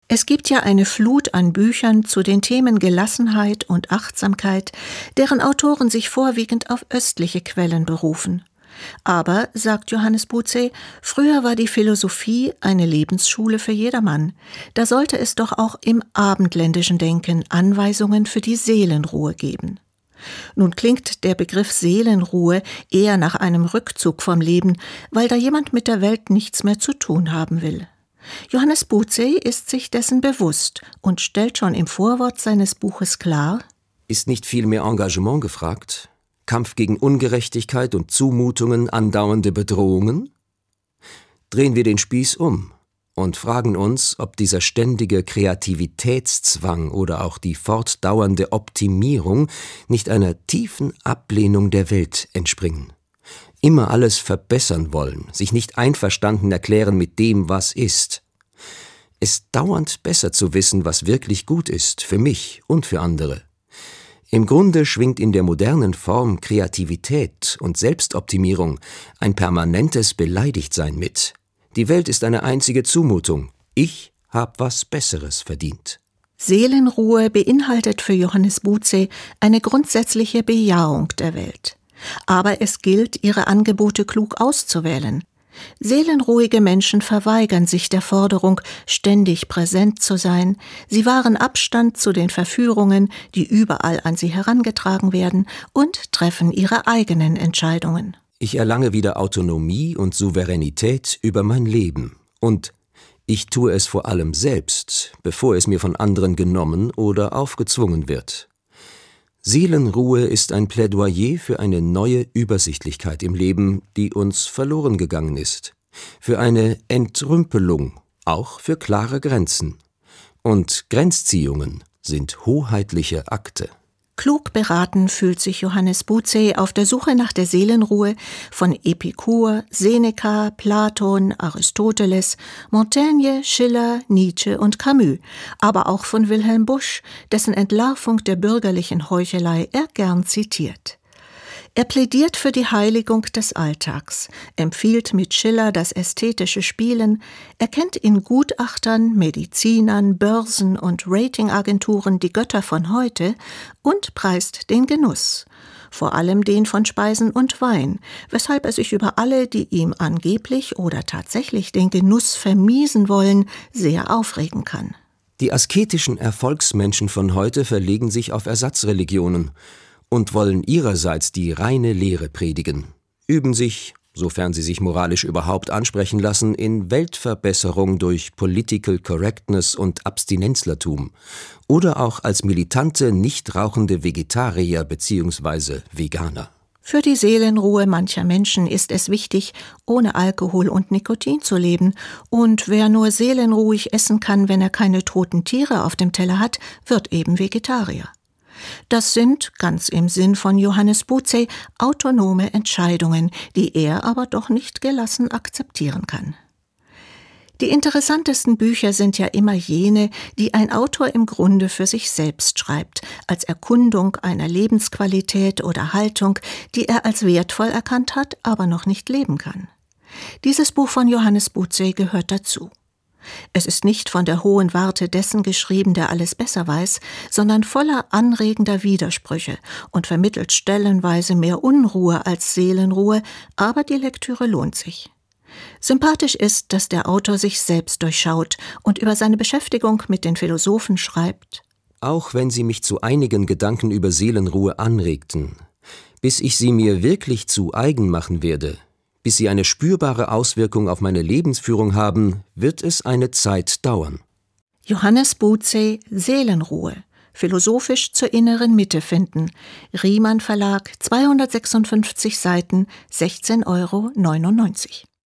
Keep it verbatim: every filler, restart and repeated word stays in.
Es gibt ja eine Flut an Büchern zu den Themen Gelassenheit und Achtsamkeit, deren Autoren sich vorwiegend auf östliche Quellen berufen. Aber, sagt Johannes Bucer, früher war die Philosophie eine Lebensschule für jedermann. Da sollte es doch auch im abendländischen Denken Anweisungen für die Seelenruhe geben. Nun klingt der Begriff Seelenruhe eher nach einem Rückzug vom Leben, weil da jemand mit der Welt nichts mehr zu tun haben will. Johannes Bucer ist sich dessen bewusst und stellt schon im Vorwort seines Buches klar: Ist nicht viel mehr Engagement gefragt? Kampf gegen Ungerechtigkeit und Zumutungen, andauernde Bedrohungen? Drehen wir den Spieß um und fragen uns, ob dieser ständige Kreativitätszwang oder auch die fortdauernde Optimierung nicht einer tiefen Ablehnung der Welt entspringen. Immer alles verbessern wollen, sich nicht einverstanden erklären mit dem, was ist. Es dauernd besser zu wissen, was wirklich gut ist, für mich und für andere. Im Grunde schwingt in der modernen Form Kreativität und Selbstoptimierung ein permanentes Beleidigtsein mit. Die Welt ist eine einzige Zumutung. Ich hab was Besseres verdient. Seelenruhe beinhaltet für Johannes Bucer eine grundsätzliche Bejahung der Welt. Aber es gilt, ihre Angebote klug auszuwählen. Seelenruhige Menschen verweigern sich der Forderung, ständig präsent zu sein. Sie wahren Abstand zu den Verführungen, die überall an sie herangetragen werden, und treffen ihre eigenen Entscheidungen. Ich erlange wieder Autonomie und Souveränität über mein Leben. Und ich tue es vor allem selbst, bevor es mir von anderen genommen oder aufgezwungen wird. Seelenruhe ist ein Plädoyer für eine neue Übersichtlichkeit im Leben, die uns verloren gegangen ist. Für eine Entrümpelung, auch für klare Grenzen. Und Grenzziehungen sind hoheitliche Akte. Klug beraten fühlt sich Johannes Bucer auf der Suche nach der Seelenruhe von Epikur, Seneca, Platon, Aristoteles, Montaigne, Schiller, Nietzsche und Camus, aber auch von Wilhelm Busch, dessen Entlarvung der bürgerlichen Heuchelei er gern zitiert. Er plädiert für die Heiligung des Alltags, empfiehlt mit Schiller das ästhetische Spielen, erkennt in Gutachtern, Medizinern, Börsen und Ratingagenturen die Götter von heute und preist den Genuss, vor allem den von Speisen und Wein, weshalb er sich über alle, die ihm angeblich oder tatsächlich den Genuss vermiesen wollen, sehr aufregen kann. Die asketischen Erfolgsmenschen von heute verlegen sich auf Ersatzreligionen und wollen ihrerseits die reine Lehre predigen, üben sich, sofern sie sich moralisch überhaupt ansprechen lassen, in Weltverbesserung durch Political Correctness und Abstinenzlertum oder auch als militante, nicht rauchende Vegetarier bzw. Veganer. Für die Seelenruhe mancher Menschen ist es wichtig, ohne Alkohol und Nikotin zu leben, und wer nur seelenruhig essen kann, wenn er keine toten Tiere auf dem Teller hat, wird eben Vegetarier. Das sind, ganz im Sinn von Johannes Bucer, autonome Entscheidungen, die er aber doch nicht gelassen akzeptieren kann. Die interessantesten Bücher sind ja immer jene, die ein Autor im Grunde für sich selbst schreibt, als Erkundung einer Lebensqualität oder Haltung, die er als wertvoll erkannt hat, aber noch nicht leben kann. Dieses Buch von Johannes Bucer gehört dazu. Es ist nicht von der hohen Warte dessen geschrieben, der alles besser weiß, sondern voller anregender Widersprüche und vermittelt stellenweise mehr Unruhe als Seelenruhe, aber die Lektüre lohnt sich. Sympathisch ist, dass der Autor sich selbst durchschaut und über seine Beschäftigung mit den Philosophen schreibt: Auch wenn sie mich zu einigen Gedanken über Seelenruhe anregten, bis ich sie mir wirklich zu eigen machen werde, bis sie eine spürbare Auswirkung auf meine Lebensführung haben, wird es eine Zeit dauern. Johannes Bucer, Seelenruhe. Philosophisch zur inneren Mitte finden. Riemann Verlag, zweihundertsechsundfünfzig Seiten, sechzehn Euro neunundneunzig.